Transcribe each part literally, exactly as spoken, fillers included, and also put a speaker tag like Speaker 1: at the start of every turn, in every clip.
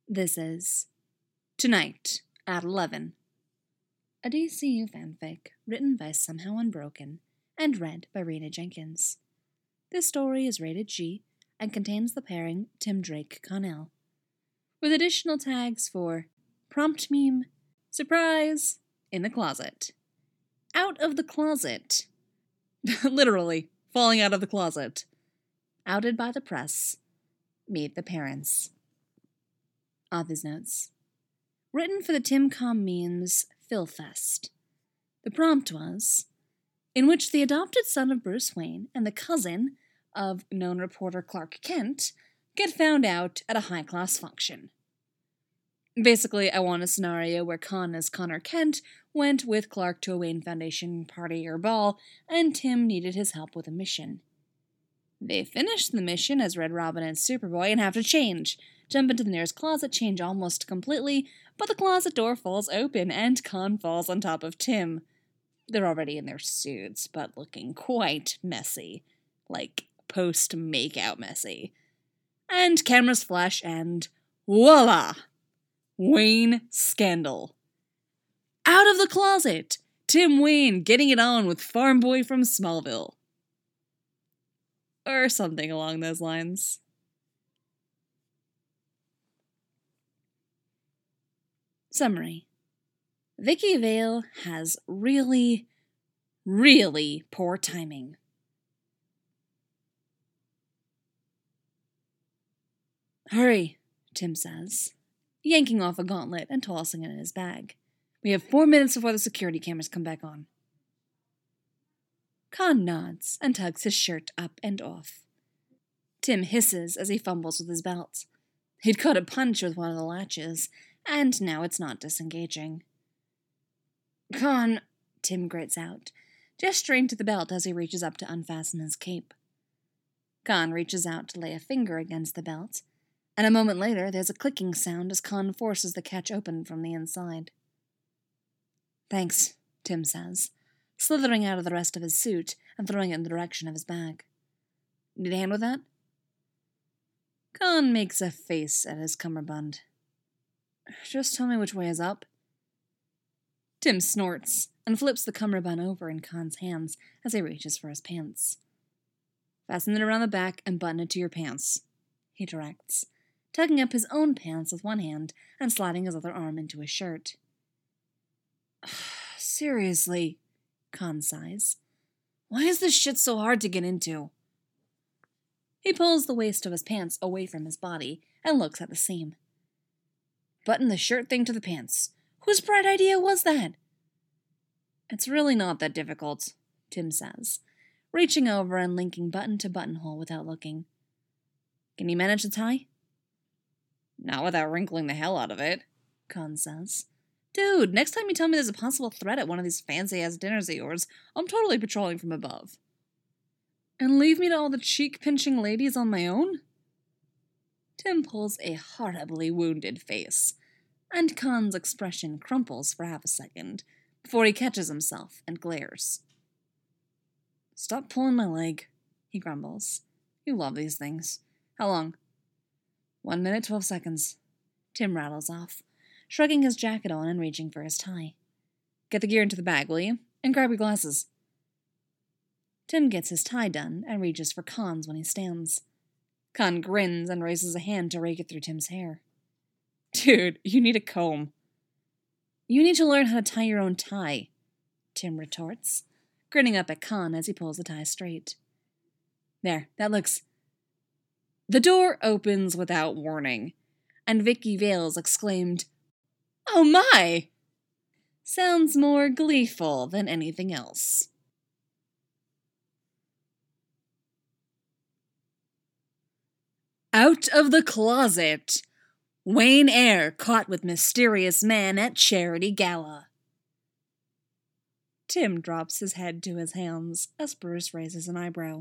Speaker 1: This is Tonight at eleven, a D C U fanfic written by Somehow Unbroken and read by Rena Jenkins. This story is rated G and contains the pairing Tim Drake Connell, with additional tags for prompt meme, surprise, in the closet, out of the closet, literally falling out of the closet, outed by the press, meet the parents. Author's notes. Written for the Timcom memes Philfest. The prompt was, in which the adopted son of Bruce Wayne and the cousin of known reporter Clark Kent get found out at a high-class function. Basically, I want a scenario where Con as Connor Kent went with Clark to a Wayne Foundation party or ball, and Tim needed his help with a mission. They finish the mission as Red Robin and Superboy and have to change. Jump into the nearest closet, change almost completely, but the closet door falls open and Con falls on top of Tim. They're already in their suits, but looking quite messy. Like, post-makeout messy. And cameras flash and voila! Wayne scandal. Out of the closet! Tim Wayne getting it on with Farm Boy from Smallville. Or something along those lines. Summary. Vicky Vale has really, really poor timing. Hurry, Tim says, yanking off a gauntlet and tossing it in his bag. We have four minutes before the security cameras come back on. Con nods and tugs his shirt up and off. Tim hisses as he fumbles with his belt. He'd caught a punch with one of the latches, and now it's not disengaging. Con, Tim grits out, gesturing to the belt as he reaches up to unfasten his cape. Con reaches out to lay a finger against the belt, and a moment later there's a clicking sound as Con forces the catch open from the inside. Thanks, Tim says, slithering out of the rest of his suit and throwing it in the direction of his bag. Need a hand with that? Con makes a face at his cummerbund. Just tell me which way is up. Tim snorts and flips the cummerbund over in Con's hands as he reaches for his pants. Fasten it around the back and button it to your pants, he directs, tugging up his own pants with one hand and sliding his other arm into his shirt. Seriously, Con sighs. Why is this shit so hard to get into? He pulls the waist of his pants away from his body and looks at the seam. Button the shirt thing to the pants. Whose bright idea was that? It's really not that difficult, Tim says, reaching over and linking button to buttonhole without looking. Can you manage the tie? Not without wrinkling the hell out of it, Con says. Dude, next time you tell me there's a possible threat at one of these fancy-ass dinners of yours, I'm totally patrolling from above. And leave me to all the cheek-pinching ladies on my own? Tim pulls a horribly wounded face, and Con's expression crumples for half a second, before he catches himself and glares. Stop pulling my leg, he grumbles. You love these things. How long? One minute, twelve seconds. Tim rattles off, shrugging his jacket on and reaching for his tie. Get the gear into the bag, will you? And grab your glasses. Tim gets his tie done and reaches for Con's when he stands. Con grins and raises a hand to rake it through Tim's hair. Dude, you need a comb. You need to learn how to tie your own tie, Tim retorts, grinning up at Con as he pulls the tie straight. There, that looks... The door opens without warning, and Vicky Vales exclaimed, Oh my! Sounds more gleeful than anything else. Out of the closet! Wayne Eyre caught with mysterious man at charity gala. Tim drops his head to his hands as Bruce raises an eyebrow.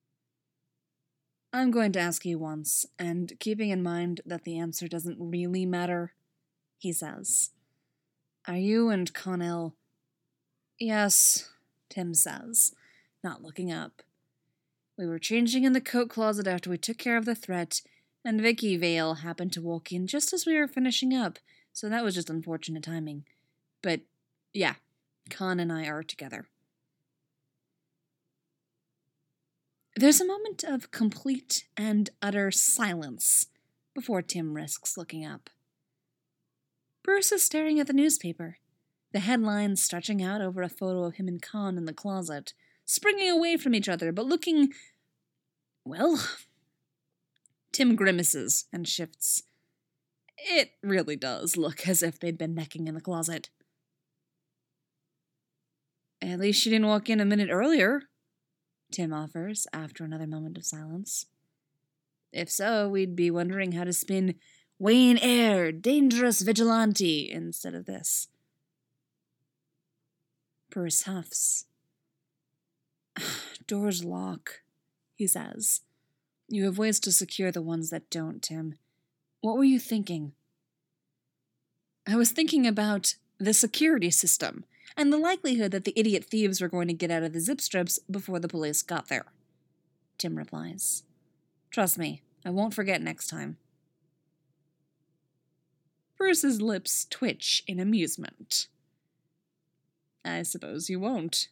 Speaker 1: I'm going to ask you once, and keeping in mind that the answer doesn't really matter, he says. Are you and Connell... Yes, Tim says, not looking up. We were changing in the coat closet after we took care of the threat, And Vicky Vale happened to walk in just as we were finishing up, so that was just unfortunate timing. But, yeah, Con and I are together. There's a moment of complete and utter silence before Tim risks looking up. Bruce is staring at the newspaper, the headlines stretching out over a photo of him and Con in the closet, springing away from each other, but looking, well... Tim grimaces and shifts. It really does look as if they'd been necking in the closet. At least she didn't walk in a minute earlier, Tim offers after another moment of silence. If so, we'd be wondering how to spin Wayne Eyre, dangerous vigilante, instead of this. Bruce huffs. Doors lock, he says. You have ways to secure the ones that don't, Tim. What were you thinking? I was thinking about the security system, and the likelihood that the idiot thieves were going to get out of the zip strips before the police got there. Tim replies. Trust me, I won't forget next time. Bruce's lips twitch in amusement. I suppose you won't.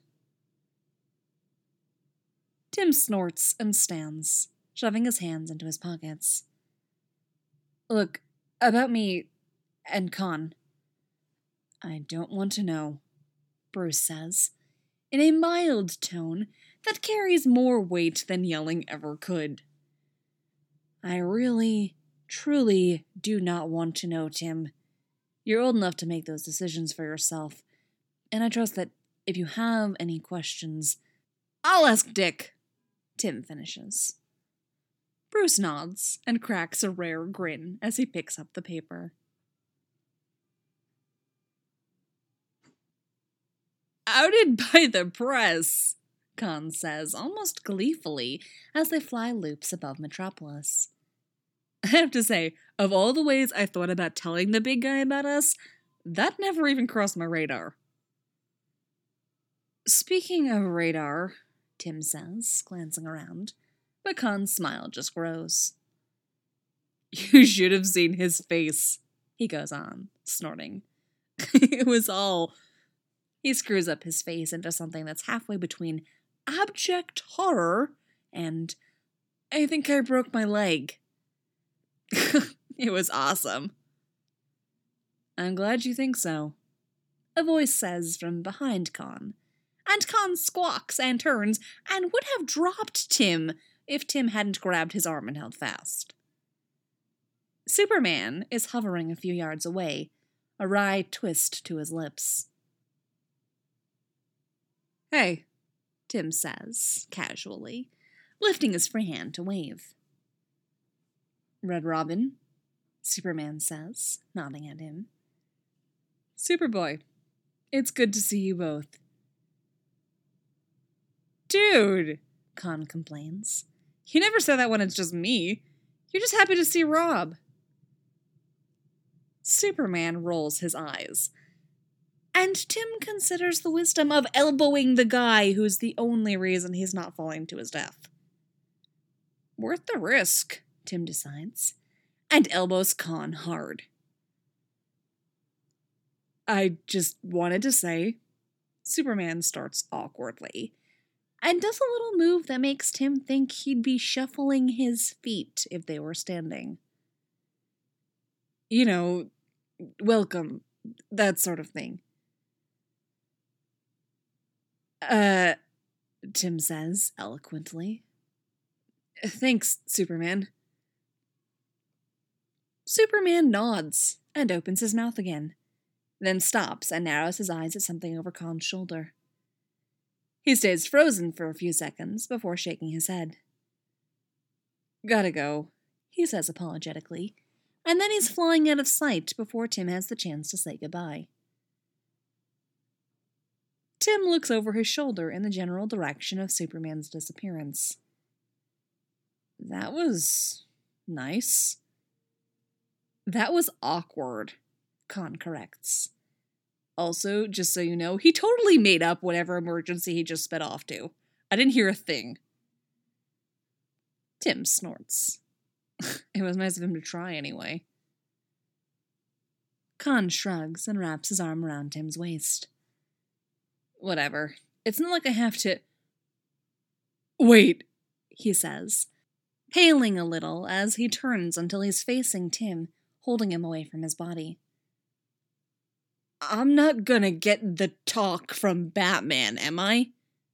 Speaker 1: Tim snorts and stands, shoving his hands into his pockets. Look, about me and Con. I don't want to know, Bruce says, in a mild tone that carries more weight than yelling ever could. I really, truly do not want to know, Tim. You're old enough to make those decisions for yourself, and I trust that if you have any questions, I'll ask Dick, Tim finishes. Bruce nods and cracks a rare grin as he picks up the paper. Outed by the press, Con says almost gleefully as they fly loops above Metropolis. I have to say, of all the ways I thought about telling the big guy about us, that never even crossed my radar. Speaking of radar, Tim says, glancing around, but Con's smile just grows. You should have seen his face, he goes on, snorting. It was all... He screws up his face into something that's halfway between abject horror and I think I broke my leg. It was awesome. I'm glad you think so, a voice says from behind Con. And Con squawks and turns and would have dropped Tim if Tim hadn't grabbed his arm and held fast. Superman is hovering a few yards away, a wry twist to his lips. Hey, Tim says, casually, lifting his free hand to wave. Red Robin, Superman says, nodding at him. Superboy, it's good to see you both. Dude, Con complains. You never say that when it's just me. You're just happy to see Rob. Superman rolls his eyes. And Tim considers the wisdom of elbowing the guy who's the only reason he's not falling to his death. Worth the risk, Tim decides, and elbows Con hard. I just wanted to say, Superman starts awkwardly, and does a little move that makes Tim think he'd be shuffling his feet if they were standing. You know, welcome, that sort of thing. Uh, Tim says, eloquently. Thanks, Superman. Superman nods and opens his mouth again, then stops and narrows his eyes at something over Con's shoulder. He stays frozen for a few seconds before shaking his head. Gotta go, he says apologetically, and then he's flying out of sight before Tim has the chance to say goodbye. Tim looks over his shoulder in the general direction of Superman's disappearance. That was nice. That was awkward, Con corrects. Also, just so you know, he totally made up whatever emergency he just sped off to. I didn't hear a thing. Tim snorts. It was nice of him to try anyway. Khan shrugs and wraps his arm around Tim's waist. Whatever. It's not like I have to... Wait, he says, paling a little as he turns until he's facing Tim, holding him away from his body. I'm not gonna get the talk from Batman, am I?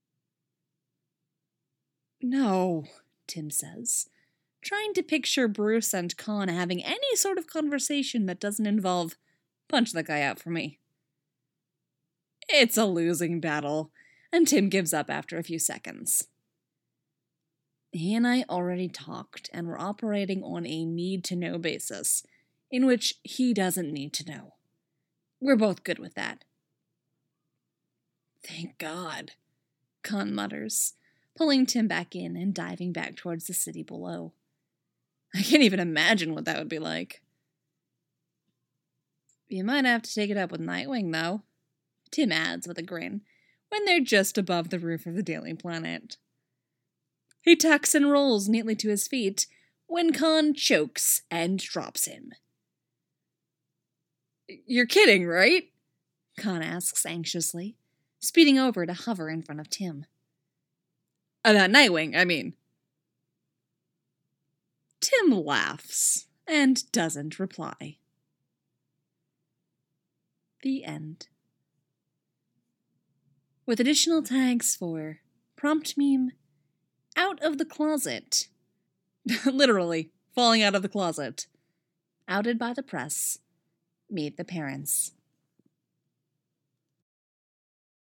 Speaker 1: No, Tim says, trying to picture Bruce and Khan having any sort of conversation that doesn't involve punch the guy out for me. It's a losing battle, and Tim gives up after a few seconds. He and I already talked, and we're operating on a need-to-know basis, in which he doesn't need to know. We're both good with that. Thank God, Khan mutters, pulling Tim back in and diving back towards the city below. I can't even imagine what that would be like. You might have to take it up with Nightwing, though, Tim adds with a grin, when they're just above the roof of the Daily Planet. He tucks and rolls neatly to his feet when Khan chokes and drops him. You're kidding, right? Khan asks anxiously, speeding over to hover in front of Tim. About Nightwing, I mean. Tim laughs and doesn't reply. The end. With additional tags for prompt meme, out of the closet. Literally, falling out of the closet. Outed by the press. Meet the parents.